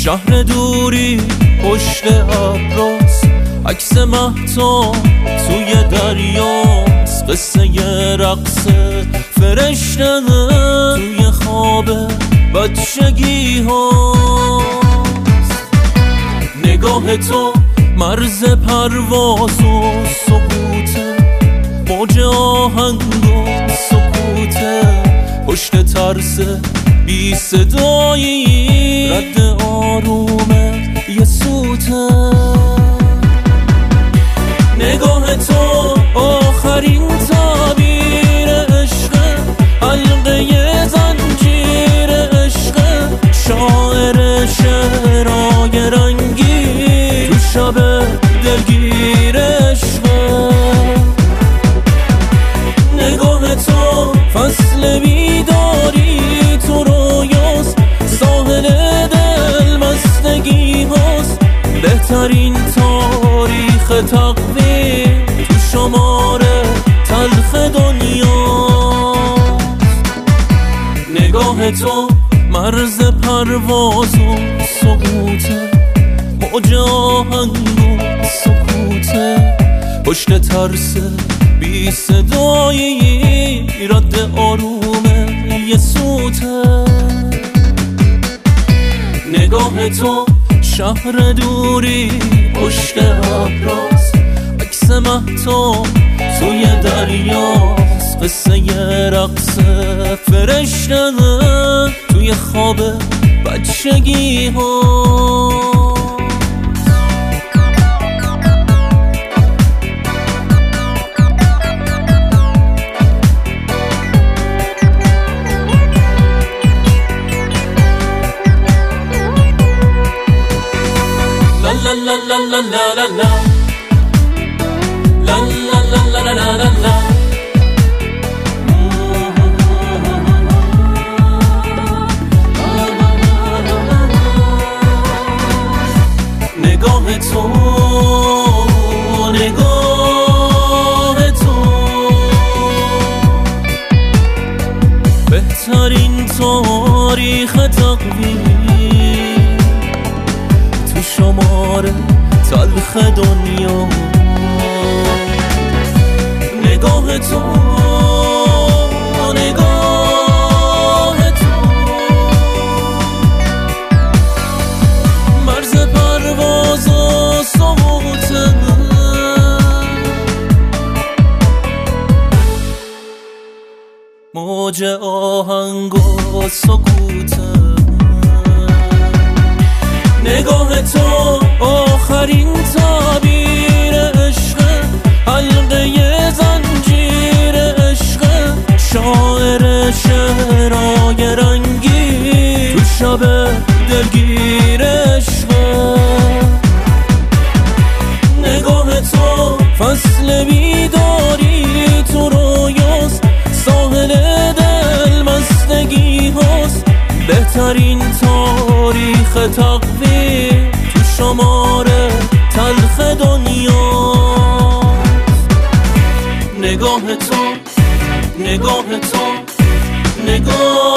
شهر دوری پشت ابراست، عکس مهتاب توی دریاست، قصه یه رقص فرشته توی خواب بچگی هاست. نگاه تو مرز پرواز و سکوته، موج آهنگ و سکوته، پشت ترس بی صدایی رد آرومه یه سوته. نگاه تو آخرین تعبیر عشق، حلقه زنجیر عشق، شاعر شعرهای رنگی تو شب دلگیر عشق. نگاه تو فصل بیداری تو رویاست، ساحل دل مستگی هاست، بهترین تاریخ تقویم تو شمار تلخ دنیاست. نگاه تو مرز پرواز و سقوطه، موج آهنگ و سکوته، پشت ترس بی صدایی رد آرومه یه سوته. نگاه تو شهر دوری پشت ابراست، عکس مهتاب توی دریاست، قصه یه رقص فرشته توی خواب بچگی ها. La la la la la la la la la la la la la la. نگاه تو نگاه تو بهترین تاریخ تقویم تو شمار تلخ دنیا. نگاه تو نگاه تو مرز پرواز و سقوطه، موج آهنگ و سکوته. نگاه تو آخرین تعبیر عشق، حلقه زنجیر عشق، شاعر شعرهای رنگی تو شب دلگیر عشق. نگاه تو فصل بیداری تو رویاست، ساحل دل مستگی هاست، بهترین تاریخ تقویم تو شمار تلخ دنیاست. نگاه تو نگاه تو نگاه